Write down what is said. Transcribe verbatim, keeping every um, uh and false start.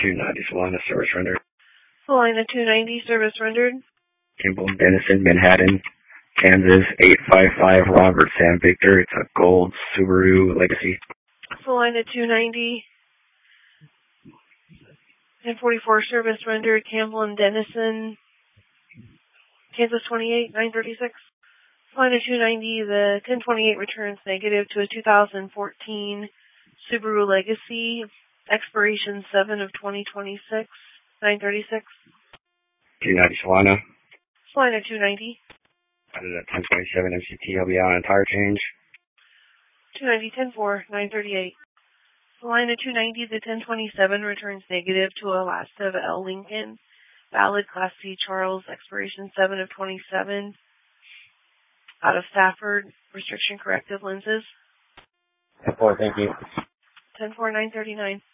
two ninety Solana, service rendered. Salina two ninety, service rendered. Kimball Denison, Manhattan, Kansas, eight five five, Robert Sam Victor. It's a gold Subaru Legacy. Salina two ninety, ten forty-four, service rendered. Campbell and Denison, Kansas twenty-eight, nine thirty-six. Salina two ninety, the ten twenty-eight returns negative to a two thousand fourteen Subaru Legacy, expiration seven of twenty twenty-six, nine thirty-six. two ninety Solana. Salina two ninety. Added at ten twenty-seven M C T, I'll be on an entire change. two ninety, ten four, nine thirty-eight. Salina two ninety, the ten twenty-seven returns negative to a Lasta of L. Lincoln, valid Class C Charles, expiration seven of twenty-seven, out of Stafford, restriction corrective lenses. ten four, thank you. ten four, nine thirty-nine.